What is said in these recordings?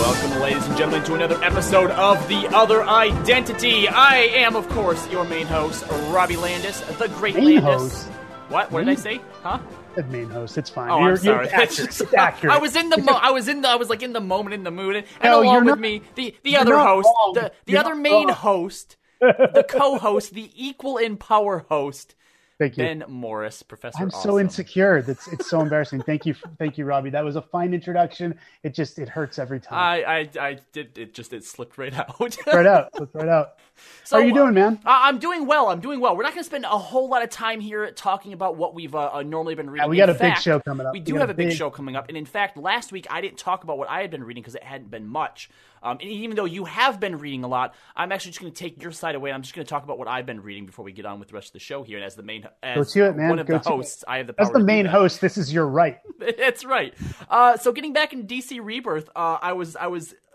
Welcome, ladies and gentlemen, to another episode of The Other Identity. I am, of course, your main host, Robbie Landis, the great main Landis. Host. What? What did I say? Huh? The main host. It's fine. Oh, I'm sorry. It's accurate. I was in the I was like in the moment, in the mood, and No, along you're with not- me, the you're other not host, wrong. the You're other not main wrong. host, the co-host, the equal in power host, Thank you. Ben Morris, Professor. I'm so Awesome. insecure. It's so embarrassing. Thank you, Robbie. That was a fine introduction. It hurts every time. I did it slipped right out. Look right out. So, How are you doing, man? I'm doing well. We're not going to spend a whole lot of time here talking about what we've normally been reading. We got In a big fact, show coming up. We do have a big show coming up. And in fact, last week I didn't talk about what I had been reading because it hadn't been much. And even though you have been reading a lot, I'm actually just going to take your side away. And I'm just going to talk about what I've been reading before we get on with the rest of the show here. And as Go to it, man. one of Go the to it. hosts, I have the power As the to do main that. host, this is your right. That's right. So getting back in DC Rebirth, I was a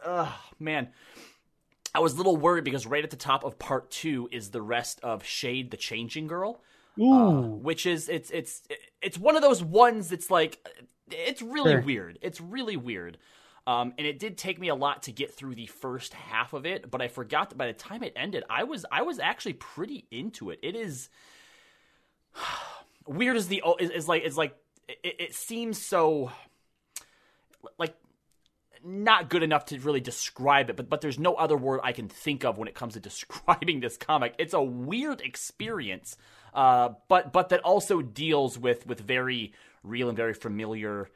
little worried because right at the top of part 2 is the rest of Shade the Changing Girl, which is it's one of those ones that's like it's really Sure. weird. It's really weird. And it did take me a lot to get through the first half of it, but I forgot that by the time it ended, I was actually pretty into it. It is weird as it seems so like not good enough to really describe it, but there's no other word I can think of when it comes to describing this comic. It's a weird experience, but that also deals with very real and very familiar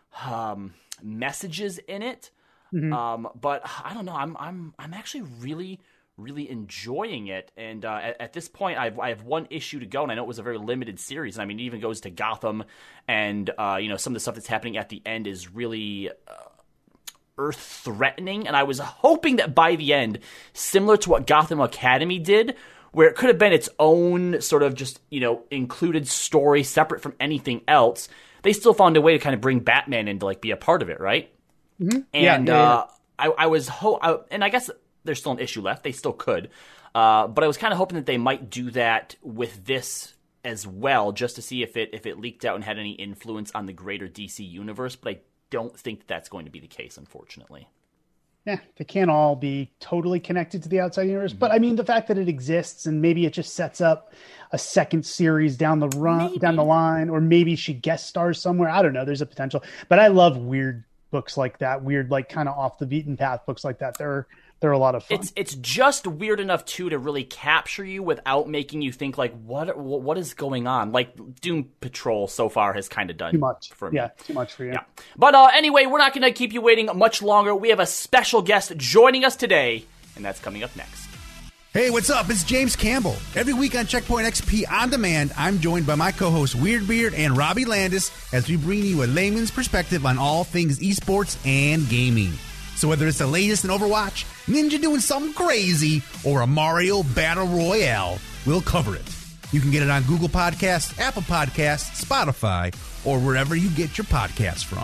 messages in it. Mm-hmm. But I don't know. I'm actually really enjoying it, and at this point, I have one issue to go, and I know it was a very limited series. I mean, it even goes to Gotham, and some of the stuff that's happening at the end is really earth-threatening. And I was hoping that by the end, similar to what Gotham Academy did, where it could have been its own sort of just included story, separate from anything else, they still found a way to kind of bring Batman in to like be a part of it, right? Mm-hmm. And Yeah. I was and I guess there's still an issue left. They still could. But I was kind of hoping that they might do that with this as well, just to see if it leaked out and had any influence on the greater DC universe. But I don't think that's going to be the case, unfortunately. Yeah, they can't all be totally connected to the outside universe. But I mean, the fact that it exists and maybe it just sets up a second series down the line, or maybe she guest stars somewhere. I don't know. There's a potential. But I love weird books like that, weird, like kind of off the beaten path books like that. They're a lot of fun. It's just weird enough too to really capture you without making you think like what is going on. Like Doom Patrol so far has kind of done Too much for me. Yeah, too much for you. Yeah. But anyway, we're not going to keep you waiting much longer. We have a special guest joining us today, and that's coming up next. Hey, what's up? It's James Campbell. Every week on Checkpoint XP On Demand, I'm joined by my co-hosts Weirdbeard and Robbie Landis as we bring you a layman's perspective on all things esports and gaming. So whether it's the latest in Overwatch, Ninja doing something crazy, or a Mario Battle Royale, we'll cover it. You can get it on Google Podcasts, Apple Podcasts, Spotify, or wherever you get your podcasts from.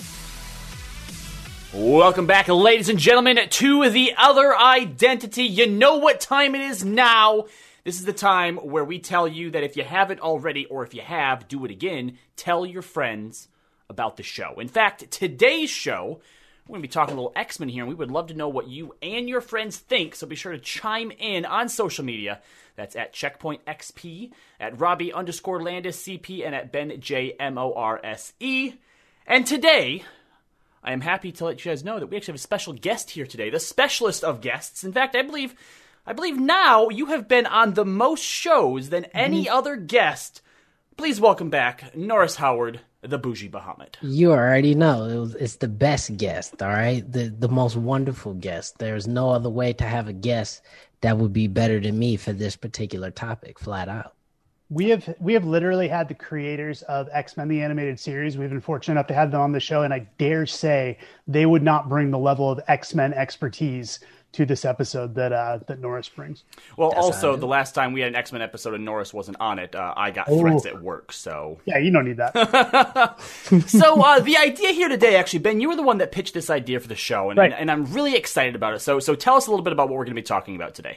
Welcome back, ladies and gentlemen, to The Other Identity. You know what time it is now. This is the time where we tell you that if you haven't already, or if you have, do it again. Tell your friends about the show. In fact, today's show, we're going to be talking a little X-Men here, and we would love to know what you and your friends think, so be sure to chime in on social media. That's at Checkpoint XP, at Robbie_Landis CP, and at Ben JMORSE. And today, I am happy to let you guys know that we actually have a special guest here today, the specialist of guests. In fact, I believe now you have been on the most shows than any other guest. Please welcome back Norris Howard, the Bougie Bahamut. You already know it's the best guest, all right? The most wonderful guest. There's no other way to have a guest that would be better than me for this particular topic, flat out. We have literally had the creators of X-Men, the animated series. We've been fortunate enough to have them on the show, and I dare say they would not bring the level of X-Men expertise to this episode that Norris brings. Well, also, the last time we had an X-Men episode and Norris wasn't on it, I got threats at work, so... Yeah, you don't need that. So, the idea here today, actually, Ben, you were the one that pitched this idea for the show, and, Right. and I'm really excited about it. So tell us a little bit about what we're going to be talking about today.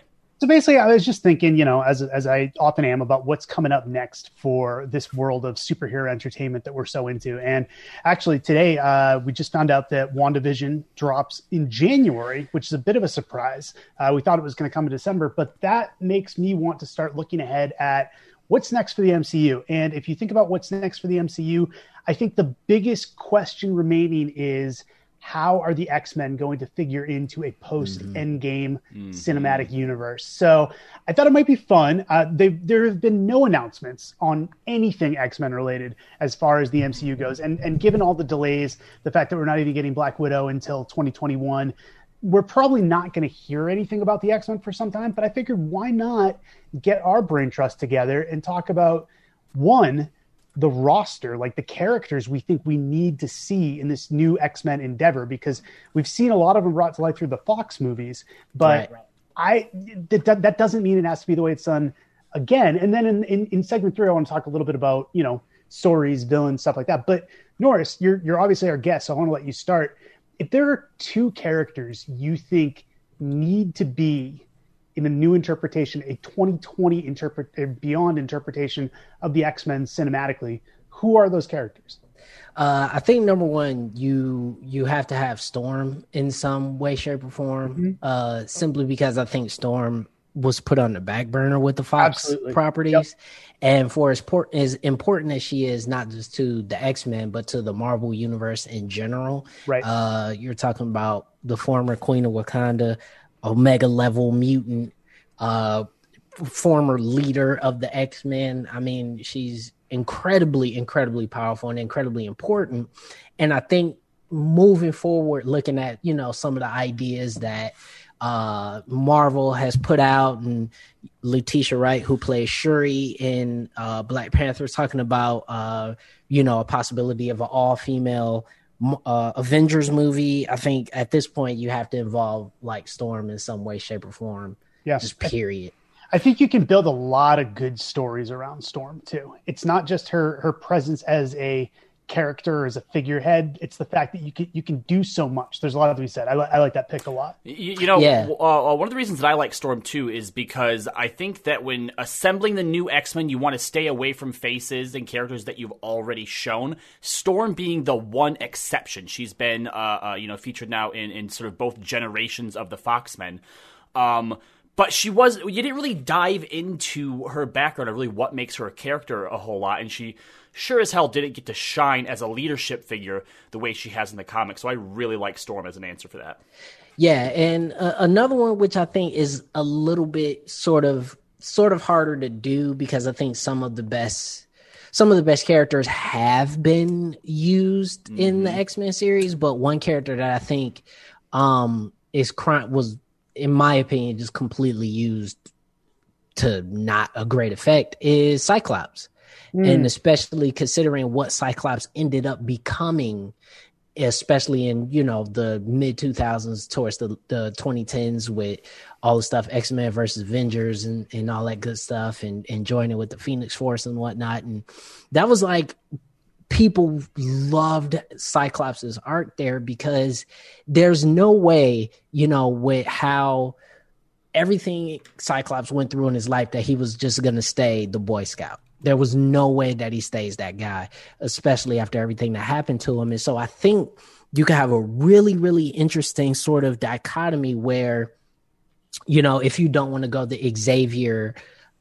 So basically, I was just thinking, as I often am, about what's coming up next for this world of superhero entertainment that we're so into. And actually, today we just found out that WandaVision drops in January, which is a bit of a surprise. We thought it was going to come in December, but that makes me want to start looking ahead at what's next for the MCU. And if you think about what's next for the MCU, I think the biggest question remaining is, how are the X-Men going to figure into a post-Endgame cinematic universe? So I thought it might be fun. There have been no announcements on anything X-Men related as far as the MCU goes. And given all the delays, the fact that we're not even getting Black Widow until 2021, we're probably not going to hear anything about the X-Men for some time. But I figured, why not get our brain trust together and talk about, one, the roster, like the characters we think we need to see in this new X-Men endeavor, because we've seen a lot of them brought to life through the Fox movies, but that doesn't mean it has to be the way it's done again. And then in segment 3, I want to talk a little bit about, stories, villains, stuff like that. But Norris, you're obviously our guest, so I want to let you start. If there are 2 characters you think need to be in a new interpretation, a 2020 beyond interpretation of the X-Men cinematically, who are those characters? I think number one, you have to have Storm in some way, shape, or form. Simply because I think Storm was put on the back burner with the Fox properties. Yep. And for as important as she is, not just to the X-Men, but to the Marvel universe in general. Right. You're talking about the former Queen of Wakanda, Omega level mutant, former leader of the X-Men. I mean, she's incredibly, incredibly powerful and incredibly important. And I think moving forward, looking at, some of the ideas that Marvel has put out, and Letitia Wright, who plays Shuri in Black Panther, is talking about, a possibility of an all-female Avengers movie. I think at this point you have to involve like Storm in some way, shape, or form. Yeah, just period. I think you can build a lot of good stories around Storm too. It's not just her presence as a character, as a figurehead. It's the fact that you can do so much. There's a lot to be said. I like that pick a lot. One of the reasons that I like Storm too is because I think that when assembling the new X-Men, you want to stay away from faces and characters that you've already shown. Storm being the one exception. She's been featured now in sort of both generations of the Foxmen. But you didn't really dive into her background or really what makes her a character a whole lot, and she sure as hell didn't get to shine as a leadership figure the way she has in the comics. So I really like Storm as an answer for that. Yeah, and another one which I think is a little bit sort of harder to do, because I think some of the best characters have been used in the X-Men series, but one character that I think was, in my opinion, just completely used to not a great effect is Cyclops. And especially considering what Cyclops ended up becoming, especially in, the mid 2000s towards the 2010s with all the stuff, X-Men versus Avengers and all that good stuff, and joining with the Phoenix Force and whatnot. And that was like, people loved Cyclops' arc there, because there's no way, with how everything Cyclops went through in his life, that he was just going to stay the Boy Scout. There was no way that he stays that guy, especially after everything that happened to him. And so I think you can have a really, really interesting sort of dichotomy where, if you don't want to go the Xavier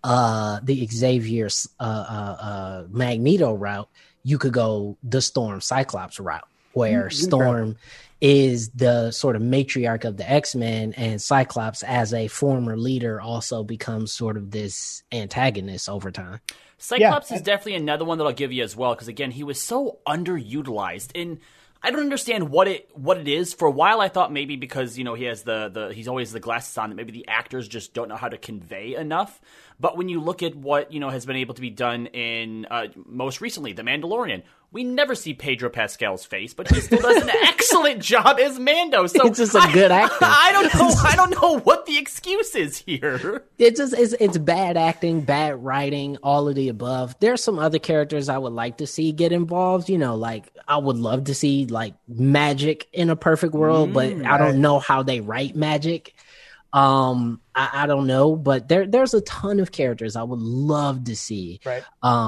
Magneto route, you could go the Storm Cyclops route, where Storm is the sort of matriarch of the X-Men, and Cyclops, as a former leader, also becomes sort of this antagonist over time. Cyclops is definitely another one that I'll give you as well, because again, he was so underutilized, and I don't understand what it is. For a while, I thought maybe because he has he's always the glasses on, that maybe the actors just don't know how to convey enough. But when you look at what has been able to be done in most recently, The Mandalorian, we never see Pedro Pascal's face, but he still does an excellent job as Mando. So it's just a good actor. I don't know what the excuse is here. It's bad acting, bad writing, all of the above. There's some other characters I would like to see get involved. Like I would love to see like Magic in a perfect world, but I don't know how they write Magic. I don't know, but there's a ton of characters I would love to see. Right.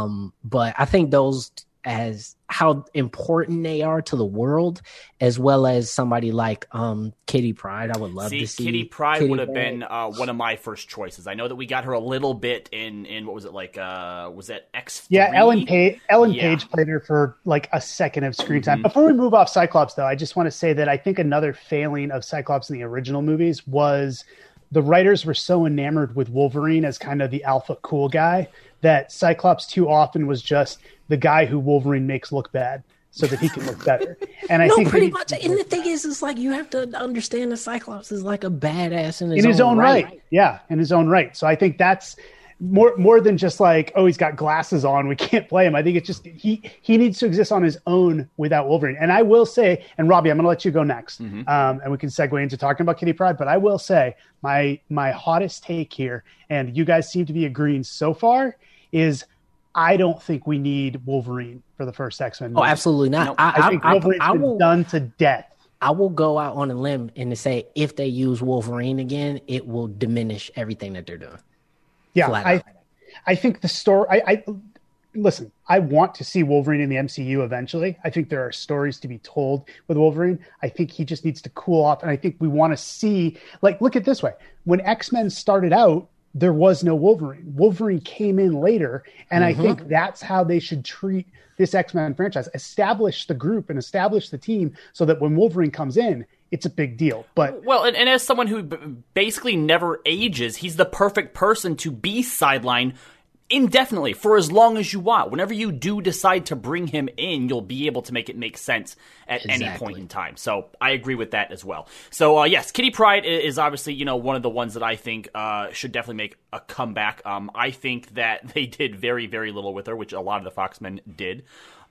But I think those, as how important they are to the world, as well as somebody like Kitty Pryde, I would love to see. Kitty Pryde would have been one of my first choices. I know that we got her a little bit in what was it, like was that X3? Yeah, Ellen Page played her for like a second of screen time. Before we move off Cyclops, though, I just want to say that I think another failing of Cyclops in the original movies was the writers were so enamored with Wolverine as kind of the alpha cool guy that Cyclops too often was just the guy who Wolverine makes look bad so that he can look better. And I think pretty much. And the thing is like you have to understand the Cyclops is like a badass in his own right. Yeah, in his own right. So I think that's more than just like, oh, he's got glasses on, we can't play him. I think it's just he needs to exist on his own without Wolverine. And I will say, and Robbie, I'm going to let you go next, and we can segue into talking about Kitty Pryde. But I will say my hottest take here, and you guys seem to be agreeing so far, is I don't think we need Wolverine for the first X-Men movie. Oh, absolutely not. No, I think Wolverine's been done to death. I will go out on a limb and to say if they use Wolverine again, it will diminish everything that they're doing. Yeah, I think the story. Listen. I want to see Wolverine in the MCU eventually. I think there are stories to be told with Wolverine. I think he just needs to cool off, and I think we want to see. Like, look at it this way: when X-Men started out, there was no Wolverine. Wolverine came in later, and I think that's how they should treat this X-Men franchise. Establish the group and establish the team so that when Wolverine comes in, it's a big deal. But well, and as someone who basically never ages, he's the perfect person to be sidelined indefinitely for as long as you want. Whenever you do decide to bring him in, you'll be able to make it make sense at any point in time. So I agree with that as well. So yes, Kitty Pryde is obviously, one of the ones that I think should definitely make a comeback. I think that they did very, very little with her, which a lot of the Foxmen did.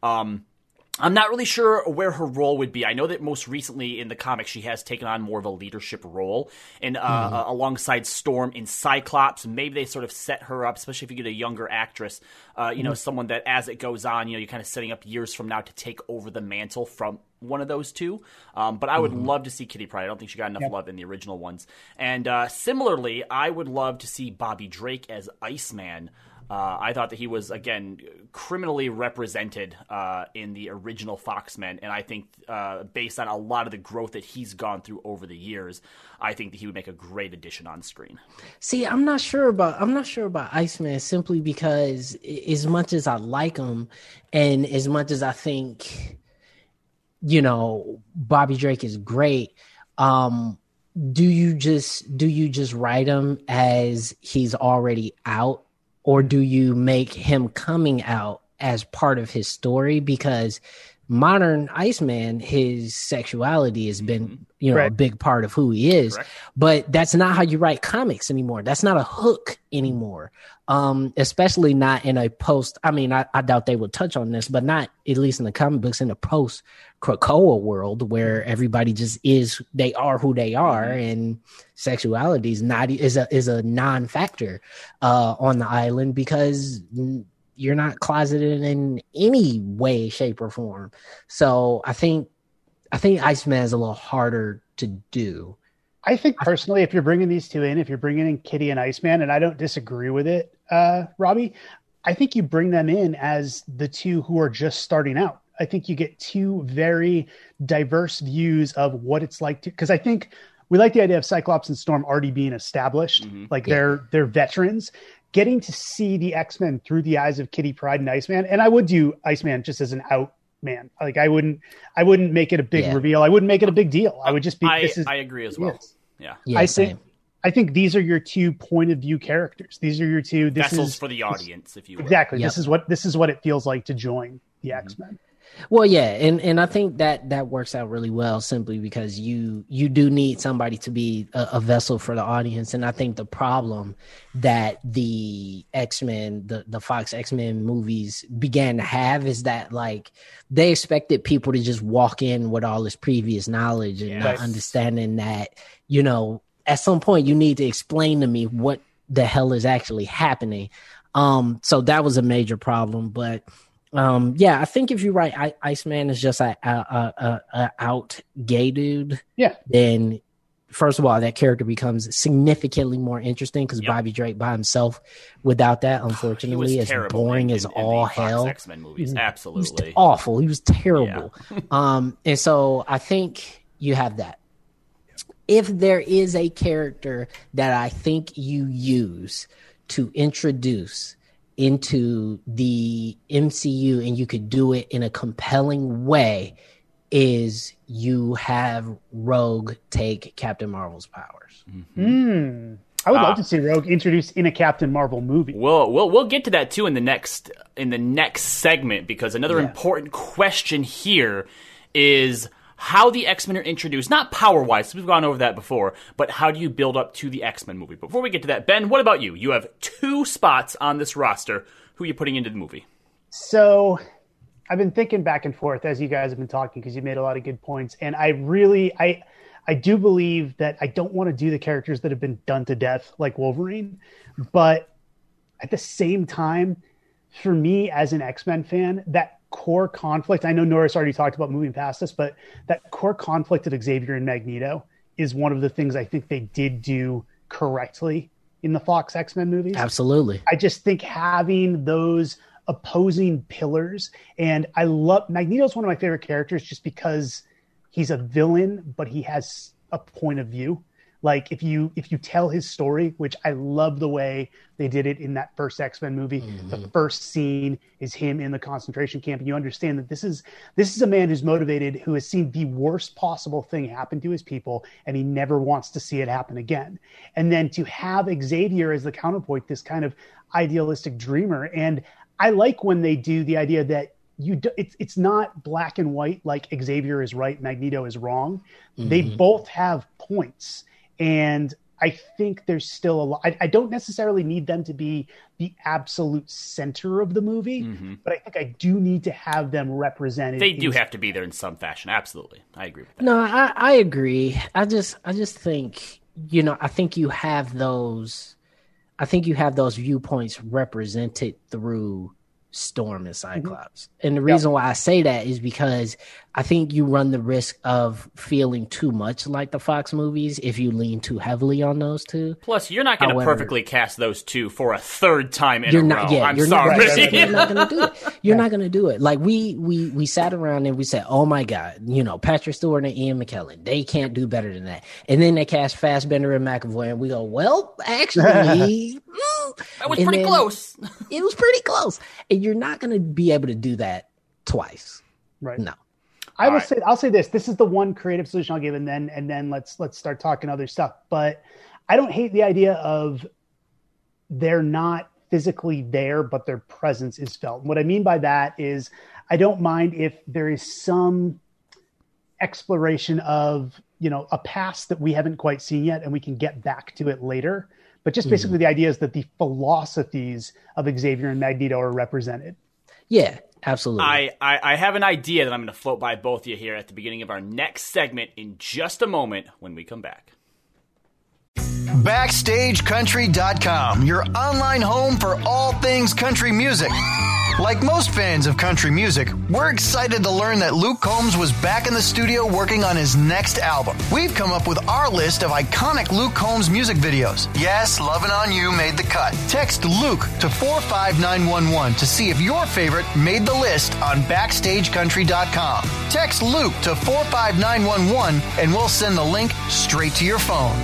I'm not really sure where her role would be. I know that most recently in the comics she has taken on more of a leadership role, and alongside Storm in Cyclops. Maybe they sort of set her up, especially if you get a younger actress, someone that as it goes on, you're kind of setting up years from now to take over the mantle from one of those two. But I would love to see Kitty Pryde. I don't think she got enough love in the original ones. And similarly, I would love to see Bobby Drake as Iceman. I thought that he was, again, criminally represented in the original Foxmen, and I think based on a lot of the growth that he's gone through over the years, I think that he would make a great addition on screen. See, I'm not sure about Iceman simply because as much as I like him, and as much as I think, Bobby Drake is great. Do you just write him as he's already out? Or do you make him coming out as part of his story? Because modern Iceman, his sexuality has been, a big part of who he is. Correct. But that's not how you write comics anymore. That's not a hook anymore. Especially not in a post. I mean, I doubt they would touch on this, but not at least in the comic books in a post Krakoa world where everybody just they are who they are, and sexuality is a non-factor on the island because you're not closeted in any way, shape, or form. So I think Iceman is a little harder to do. I think personally, if you're bringing these two in, if you're bringing in Kitty and Iceman, and I don't disagree with it, Robbie, I think you bring them in as the two who are just starting out. I think you get two very diverse views of what it's like to, because I think we like the idea of Cyclops and Storm already being established, they're veterans. Getting to see the X-Men through the eyes of Kitty Pryde and Iceman, and I would do Iceman just as an out man. Like I wouldn't make it a big reveal. I wouldn't make it a big deal. I would just be. I agree as well. Yeah. I think these are your two point of view characters. These are your two vessels for the audience, if you will. Exactly. Yep. This is what it feels like to join the X-Men. Well, yeah, and I think that works out really well simply because you do need somebody to be a vessel for the audience. And I think the problem that the X-Men, the Fox X-Men movies began to have is that like they expected people to just walk in with all this previous knowledge and not understanding that, at some point you need to explain to me what the hell is actually happening. So that was a major problem, but I think if you write Iceman is just a out gay dude, then first of all, that character becomes significantly more interesting because Bobby Drake by himself, without that, unfortunately, is boring as all hell. X-Men movies, absolutely. He was awful. He was terrible. Yeah. And so I think you have that. If there is a character that I think you use to introduce into the MCU and you could do it in a compelling way, is you have Rogue take Captain Marvel's powers. I would love to see Rogue introduced in a Captain Marvel movie. We'll get to that too in the next segment, because another important question here is how the X-Men are introduced, not power-wise, we've gone over that before, but how do you build up to the X-Men movie? But before we get to that, Ben, what about you? You have 2 spots on this roster. Who are you putting into the movie? So I've been thinking back and forth as you guys have been talking, because you made a lot of good points. And I do believe that I don't want to do the characters that have been done to death like Wolverine. But at the same time, for me as an X-Men fan, that core conflict, I know Norris already talked about moving past this, but that core conflict of Xavier and Magneto is one of the things I think they did do correctly in the Fox X-Men movies. Absolutely. I just think having those opposing pillars, and I love Magneto's one of my favorite characters just because he's a villain, but he has a point of view. Like if you tell his story, which I love the way they did it in that first X-Men movie, the first scene is him in the concentration camp, and you understand that this is a man who's motivated, who has seen the worst possible thing happen to his people, and he never wants to see it happen again. And then to have Xavier as the counterpoint, this kind of idealistic dreamer, and I like when they do the idea that it's not black and white, like Xavier is right, Magneto is wrong. They both have points. And I think there's still a lot. I don't necessarily need them to be the absolute center of the movie, but I think I do need to have them represented. They do have to be there in some fashion. Absolutely. I agree with that. No, I agree. I just think, I think you have those viewpoints represented through Storm and Cyclops. And the reason why I say that is because I think you run the risk of feeling too much like the Fox movies if you lean too heavily on those two. Plus, you're not going to perfectly cast those two for a third time in a row. I'm sorry. You're not going to do it. You're not going to do it. Like we sat around and we said, oh my God, Patrick Stewart and Ian McKellen, they can't do better than that. And then they cast Fassbender and McAvoy and we go, well, actually, that was pretty close. It was pretty close. And you're not going to be able to do that twice. Right. No. I'll say this. This is the one creative solution I'll give, and then let's start talking other stuff. But I don't hate the idea of they're not physically there, but their presence is felt. What I mean by that is I don't mind if there is some exploration of, a past that we haven't quite seen yet, and we can get back to it later. But just basically the idea is that the philosophies of Xavier and Magneto are represented. Yeah, absolutely. I have an idea that I'm going to float by both of you here at the beginning of our next segment in just a moment when we come back. BackstageCountry.com, your online home for all things country music. Like most fans of country music, we're excited to learn that Luke Combs was back in the studio working on his next album. We've come up with our list of iconic Luke Combs music videos. Yes, Lovin' On You made the cut. Text Luke to 45911 to see if your favorite made the list on BackstageCountry.com. Text Luke to 45911 and we'll send the link straight to your phone.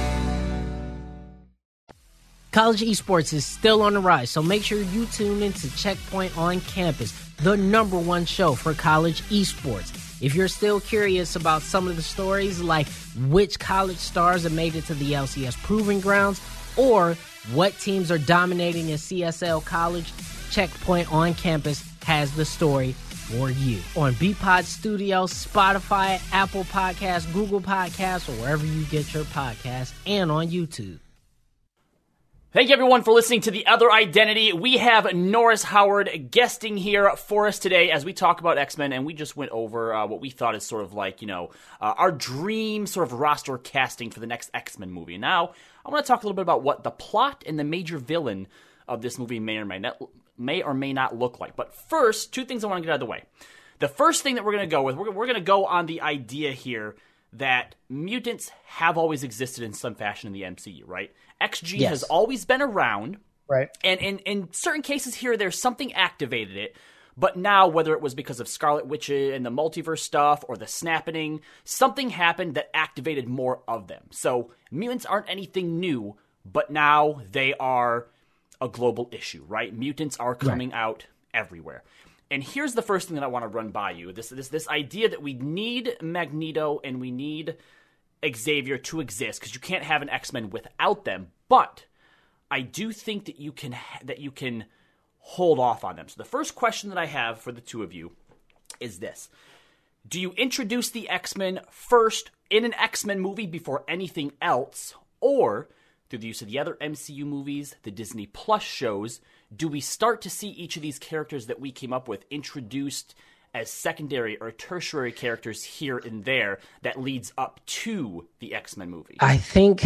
College esports is still on the rise, so make sure you tune into Checkpoint on Campus, the #1 show for college esports. If you're still curious about some of the stories, like which college stars have made it to the LCS Proving Grounds, or what teams are dominating in CSL College, Checkpoint on Campus has the story for you. On BPod Studios, Spotify, Apple Podcasts, Google Podcasts, or wherever you get your podcasts, and on YouTube. Thank you, everyone, for listening to The Other Identity. We have Norris Howard guesting here for us today as we talk about X-Men, and we just went over what we thought is sort of like, our dream sort of roster casting for the next X-Men movie. And now, I want to talk a little bit about what the plot and the major villain of this movie may or may not look like. But first, 2 things I want to get out of the way. The first thing that we're going to go with, we're going to go on the idea here that mutants have always existed in some fashion in the MCU, right? XG Yes. has always been around. Right. And in certain cases here, there's something activated it. But now, whether it was because of Scarlet Witch and the multiverse stuff or the snapping, something happened that activated more of them. So mutants aren't anything new, but now they are a global issue, right? Mutants are coming out everywhere. And here's the first thing that I want to run by you. This idea that we need Magneto and we need Xavier to exist, because you can't have an X-Men without them. But I do think that you can hold off on them. So the first question that I have for the two of you is this. Do you introduce the X-Men first in an X-Men movie before anything else, or through the use of the other MCU movies, the Disney Plus shows, do we start to see each of these characters that we came up with introduced as secondary or tertiary characters here and there that leads up to the X-Men movie? I think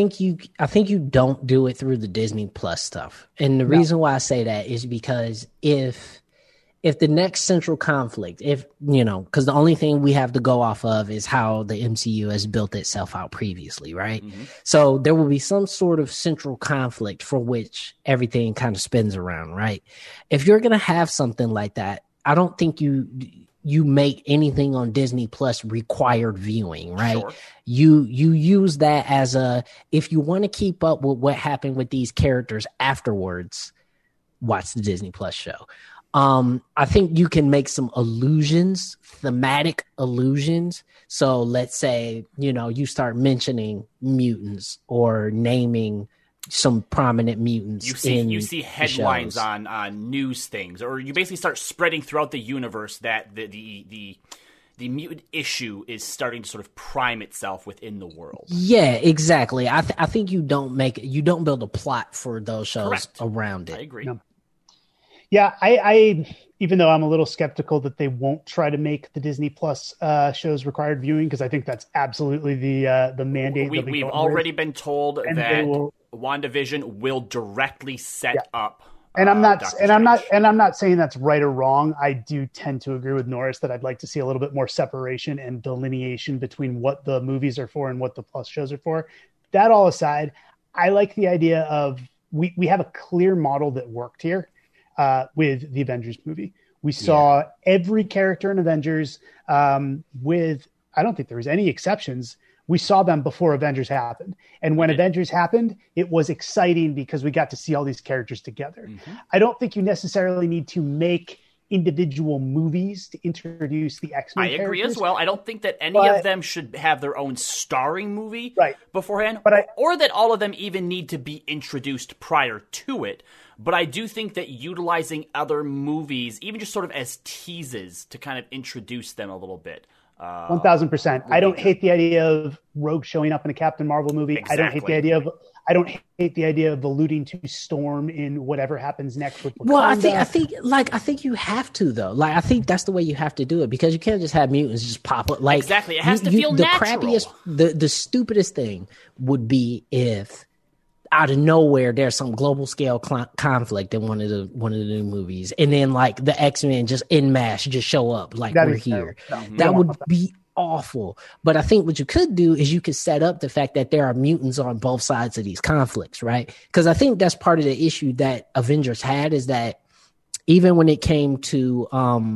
you don't do it through the Disney Plus stuff. And the reason why I say that is because if the next central conflict, because the only thing we have to go off of is how the MCU has built itself out previously, right? Mm-hmm. So there will be some sort of central conflict for which everything kind of spins around, right? If you're going to have something like that, I don't think you make anything on Disney Plus required viewing, right? Sure. You use that as if you want to keep up with what happened with these characters afterwards, watch the Disney Plus show. I think you can make some allusions, thematic allusions. So let's say, you start mentioning mutants or naming some prominent mutants. You see headlines on news things, or you basically start spreading throughout the universe that the mutant issue is starting to sort of prime itself within the world. Yeah, exactly. I think you don't build a plot for those shows around it. I agree. No. Yeah, I even though I'm a little skeptical that they won't try to make the Disney Plus shows required viewing, because I think that's absolutely the mandate. We've already been told that WandaVision will directly set up. And I'm not saying that's right or wrong. I do tend to agree with Norris that I'd like to see a little bit more separation and delineation between what the movies are for and what the Plus shows are for. That all aside, I like the idea of we have a clear model that worked here. With the Avengers movie, we saw every character in Avengers with, I don't think there was any exceptions. We saw them before Avengers happened. And when Avengers happened, it was exciting because we got to see all these characters together. Mm-hmm. I don't think you necessarily need to make individual movies to introduce the X-Men characters. I agree as well. I don't think that any of them should have their own starring movie beforehand, or that all of them even need to be introduced prior to it. But I do think that utilizing other movies, even just sort of as teases to kind of introduce them a little bit. 1,000%. I don't hate the idea of Rogue showing up in a Captain Marvel movie. Exactly. I don't hate the idea of alluding to Storm in whatever happens next with Wakanda. Well, I think you have to though. Like I think that's the way you have to do it, because you can't just have mutants just pop up. Like exactly, it has to feel natural. The stupidest thing would be if out of nowhere there's some global scale conflict in one of the new movies, and then like the X-Men just en masse just show up like we're here. That would be awful. But I think what you could do is you could set up the fact that there are mutants on both sides of these conflicts, right? Because I think that's part of the issue that Avengers had, is that even when it came to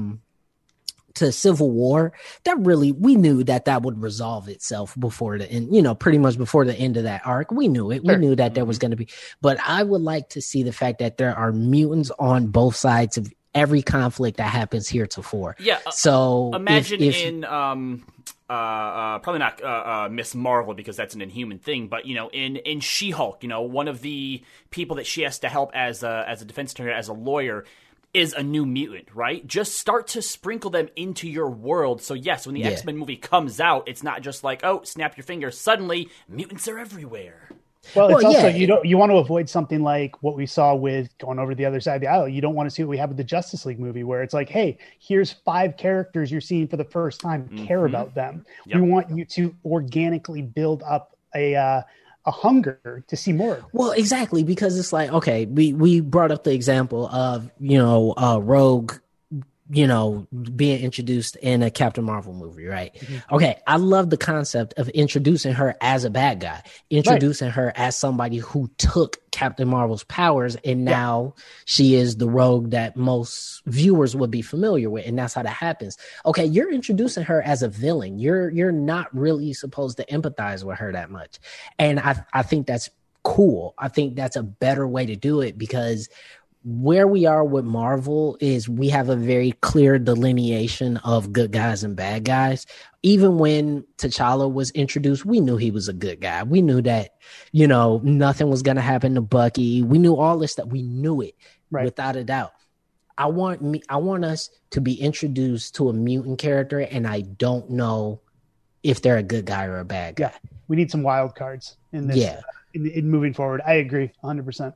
Civil War, that really, we knew that would resolve itself before the end, pretty much before the end of that arc. We knew it. Sure. We knew that there was going to be, but I would like to see the fact that there are mutants on both sides of every conflict that happens heretofore. Yeah. So imagine in probably not Miss Marvel, because that's an Inhuman thing, but in She-Hulk, one of the people that she has to help as a defense attorney, as a lawyer, is a new mutant, right? Just start to sprinkle them into your world. So yes, when the X-Men movie comes out, it's not just like, oh, snap your fingers, suddenly mutants are everywhere. Well, it's also you want to avoid something like what we saw with going over to the other side of the aisle. You don't want to see what we have with the Justice League movie, where it's like, hey, here's 5 characters you're seeing for the first time. Care about them. Yep. We want you to organically build up a hunger to see more. Well, exactly, because it's like, okay, we brought up the example of Rogue being introduced in a Captain Marvel movie, right? Mm-hmm. Okay, I love the concept of introducing her as a bad guy, introducing her as somebody who took Captain Marvel's powers, and now she is the rogue that most viewers would be familiar with, and that's how that happens. Okay, you're introducing her as a villain. You're not really supposed to empathize with her that much, and I think that's cool. I think that's a better way to do it, because where we are with Marvel is we have a very clear delineation of good guys and bad guys. Even when T'Challa was introduced, we knew he was a good guy. We knew that, nothing was going to happen to Bucky. We knew all this stuff. We knew it without a doubt. I want us to be introduced to a mutant character, and I don't know if they're a good guy or a bad guy. Yeah, we need some wild cards in this. Yeah. In moving forward, I agree 100%.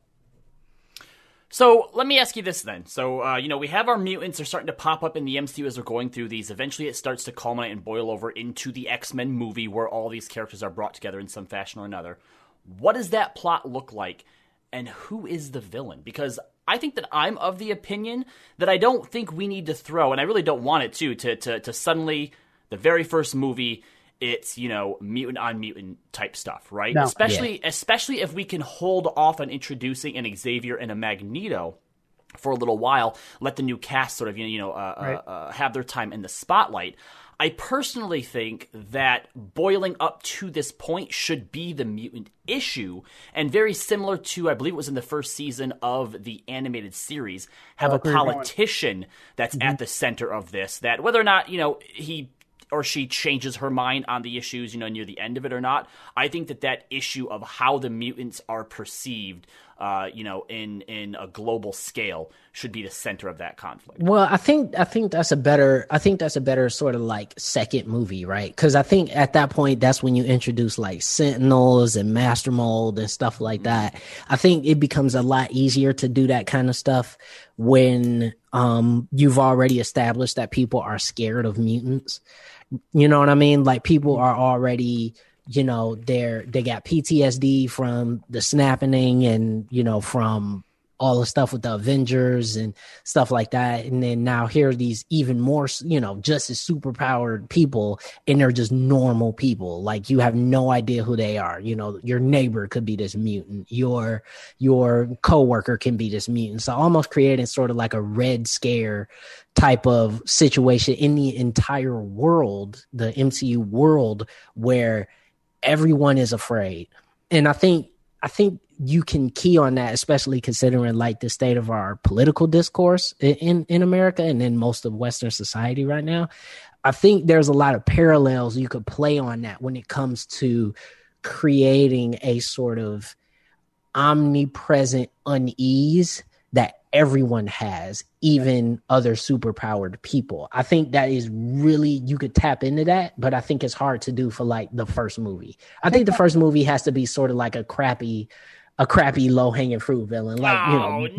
So let me ask you this then. So, we have our mutants are starting to pop up in the MCU as we're going through these. Eventually it starts to culminate and boil over into the X-Men movie where all these characters are brought together in some fashion or another. What does that plot look like, and who is the villain? Because I think that I'm of the opinion that I don't think we need to throw, and I really don't want it to suddenly, the very first movie, it's, mutant on mutant type stuff, right? No. Especially if we can hold off on introducing an Xavier and a Magneto for a little while, let the new cast sort of, have their time in the spotlight. I personally think that boiling up to this point should be the mutant issue, and very similar to, I believe it was in the first season of the animated series, have a politician that's at the center of this, that whether or not, he or she changes her mind on the issues, near the end of it or not. I think that issue of how the mutants are perceived, in a global scale should be the center of that conflict. Well, I think that's a better sort of like second movie, right? Because I think at that point, that's when you introduce like Sentinels and Master Mold and stuff like that. I think it becomes a lot easier to do that kind of stuff when you've already established that people are scared of mutants. You know what I mean? Like people are already, they got PTSD from the snapping and, from all the stuff with the Avengers and stuff like that. And then now here are these even more, just as superpowered people, and they're just normal people. Like you have no idea who they are. Your neighbor could be this mutant. Your coworker can be this mutant. So almost creating sort of like a Red Scare type of situation in the entire world, the MCU world, where everyone is afraid. And I think you can key on that, especially considering like the state of our political discourse in America and in most of Western society right now. I think there's a lot of parallels you could play on that when it comes to creating a sort of omnipresent unease that everyone has, even other superpowered people. I think that is really, you could tap into that, but I think it's hard to do for like the first movie. I think the first movie has to be sort of like a crappy low-hanging fruit villain, like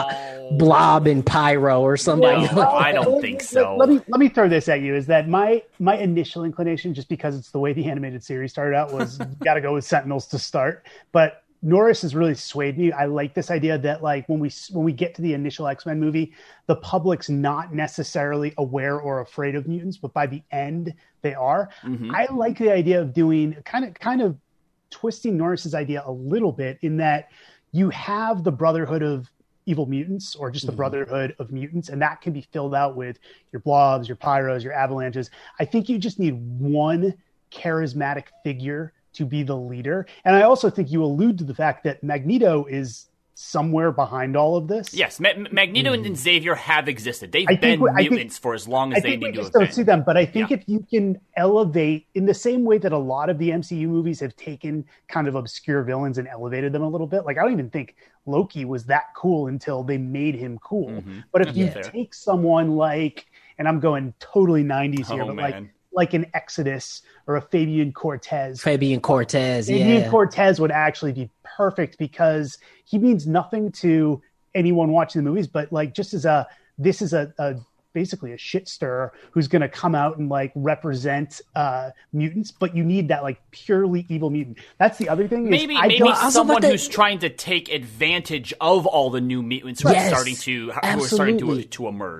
Blob and Pyro or somebody. No, I don't think so. Let me throw this at you. Is that my initial inclination, just because it's the way the animated series started out, was got to go with Sentinels to start, but Norris has really swayed me. I like this idea that like when we get to the initial X-Men movie, the public's not necessarily aware or afraid of mutants, but by the end they are. Mm-hmm. I like the idea of doing kind of twisting Norris's idea a little bit, in that you have the Brotherhood of Evil Mutants, or just the Brotherhood of Mutants, and that can be filled out with your Blobs, your Pyros, your Avalanches. I think you just need one charismatic figure to be the leader. And I also think you allude to the fact that Magneto is somewhere behind all of this. Yes, Magneto and Xavier have existed. They've been mutants for as long as they need to have been. I don't see them, but I think if you can elevate, in the same way that a lot of the MCU movies have taken kind of obscure villains and elevated them a little bit. Like I don't even think Loki was that cool until they made him cool. Mm-hmm. But if you take someone like, and I'm going totally 90s here, but like an Exodus or a Fabian Cortez. Fabian Cortez would actually be perfect, because he means nothing to anyone watching the movies, but like just as this is a basically a shit stirrer who's going to come out and like represent mutants, but you need that like purely evil mutant. That's the other thing. Maybe someone who's trying to take advantage of all the new mutants who are starting to emerge.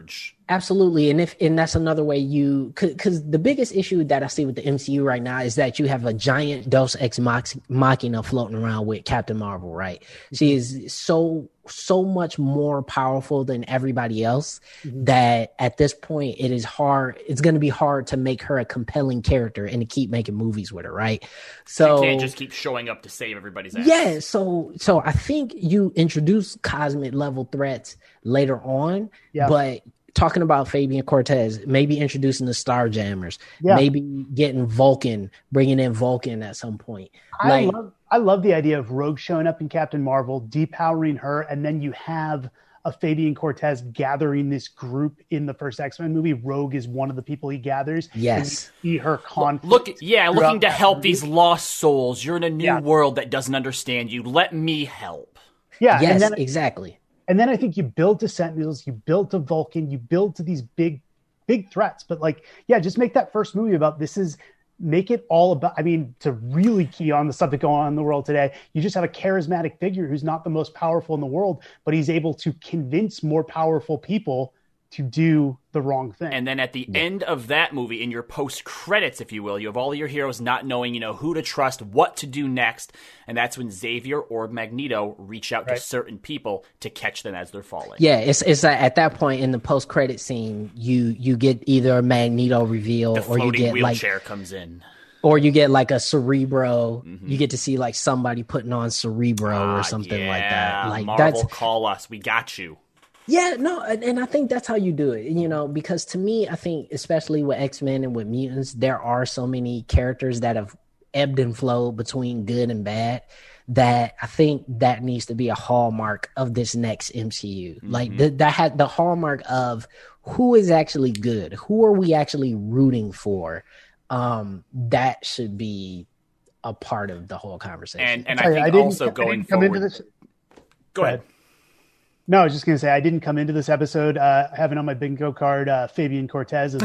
Absolutely. And that's another way because the biggest issue that I see with the MCU right now is that you have a giant Deus Ex Machina floating around with Captain Marvel, right? Mm-hmm. She is so much more powerful than everybody else that at this point it's going to be hard to make her a compelling character and to keep making movies with her, right? So you can't just keep showing up to save everybody's ass. Yeah, so I think you introduce cosmic level threats later on, but talking about Fabian Cortez, maybe introducing the Starjammers, maybe getting Vulcan, bringing in Vulcan at some point. I love the idea of Rogue showing up in Captain Marvel, depowering her, and then you have a Fabian Cortez gathering this group in the first X-Men movie. Rogue is one of the people he gathers. Yes. And you see her conflict. Looking to help these lost souls. You're in a new world that doesn't understand you. Let me help. Yeah. Yes, exactly. And then I think you build to Sentinels, you build to Vulcan, you build to these big threats. But just make that first movie about make it all about, to really key on the stuff that going on in the world today, you just have a charismatic figure who's not the most powerful in the world, but he's able to convince more powerful people to do the wrong thing. And then at the end of that movie, in your post-credits, if you will, you have all of your heroes not knowing, who to trust, what to do next, and that's when Xavier or Magneto reach out to certain people to catch them as they're falling. Yeah, it's at that point in the post-credit scene, you get either a Magneto reveal, the or you get wheelchair comes in. Or you get a Cerebro. Mm-hmm. You get to see somebody putting on Cerebro or something like that. Marvel, call us. We got you. Yeah, no, and I think that's how you do it, because to me, I think especially with X-Men and with mutants, there are so many characters that have ebbed and flowed between good and bad that I think that needs to be a hallmark of this next MCU. Mm-hmm. That had the hallmark of who is actually good, who are we actually rooting for. That should be a part of the whole conversation. And I think also going forward. Go ahead. No, I was just going to say, I didn't come into this episode having on my bingo card Fabian Cortez as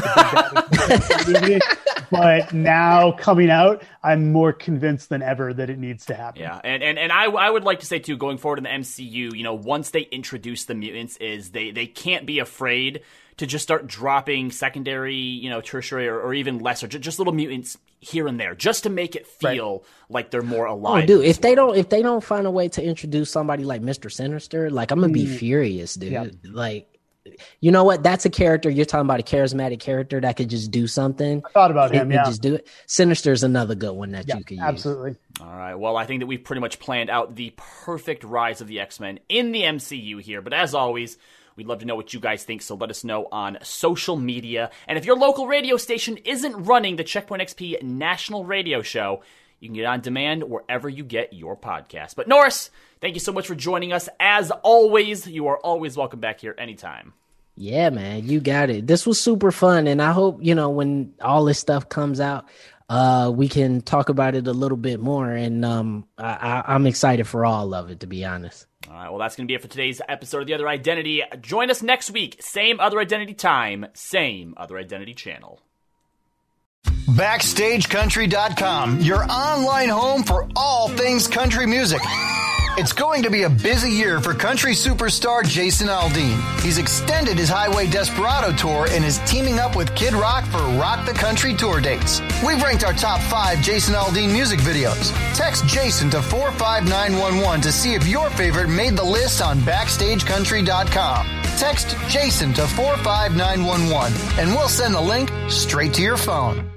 the big bad. But now coming out, I'm more convinced than ever that it needs to happen. Yeah, and I would like to say, too, going forward in the MCU, once they introduce the mutants, is they can't be afraid to just start dropping secondary, tertiary, or even lesser, just little mutants here and there, just to make it feel like they're more alive. Oh, dude, if they don't find a way to introduce somebody like Mr. Sinister, I'm gonna be furious, dude. Yep. You know what? That's a character you're talking about, a charismatic character that could just do something. I thought about him. Just do it. Sinister's another good one that you could use. Absolutely. All right. Well, I think that we've pretty much planned out the perfect rise of the X-Men in the MCU here. But as always, we'd love to know what you guys think, so let us know on social media. And if your local radio station isn't running the Checkpoint XP National Radio Show, you can get on demand wherever you get your podcast. But Norris, thank you so much for joining us. As always, you are always welcome back here anytime. Yeah, man, you got it. This was super fun, and I hope, when all this stuff comes out, we can talk about it a little bit more, and I'm excited for all of it, to be honest. All right, well, that's going to be it for today's episode of The Other Identity. Join us next week, same Other Identity time, same Other Identity channel. BackstageCountry.com, your online home for all things country music. It's going to be a busy year for country superstar Jason Aldean. He's extended his Highway Desperado tour and is teaming up with Kid Rock for Rock the Country tour dates. We've ranked our top 5 Jason Aldean music videos. Text Jason to 45911 to see if your favorite made the list on BackstageCountry.com. Text Jason to 45911 and we'll send the link straight to your phone.